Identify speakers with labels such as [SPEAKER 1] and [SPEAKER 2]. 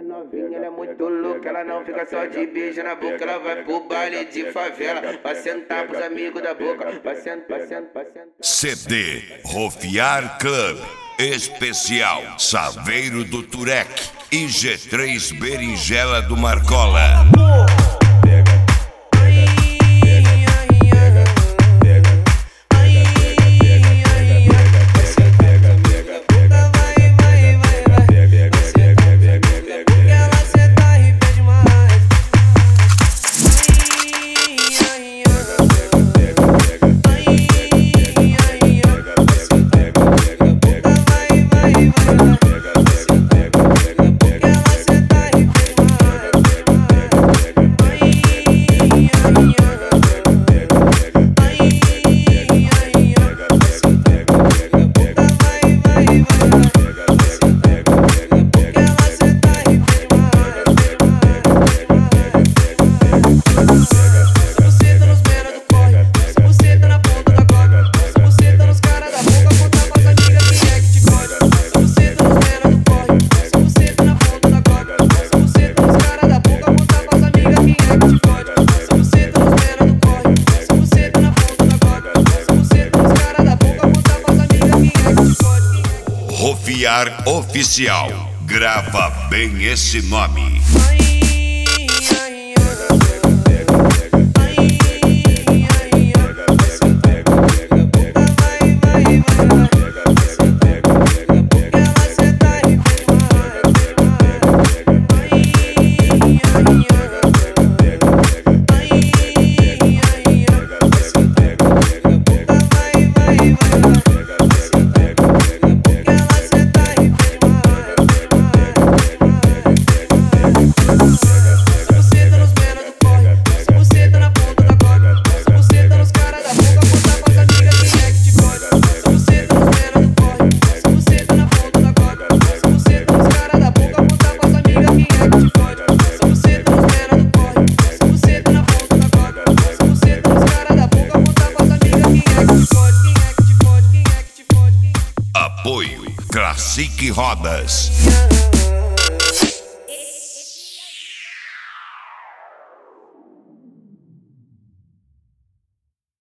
[SPEAKER 1] novinha, ela é muito louca, ela não fica só de beijo na boca, ela vai pro baile de favela, vai sentar pros amigos da boca, vai sentar.
[SPEAKER 2] CD Rofiar Club Especial Saveiro do Turek e G3 Berinjela do Marcola. Rofiar Oficial. Grava bem esse nome. Apoio Classic Rodas.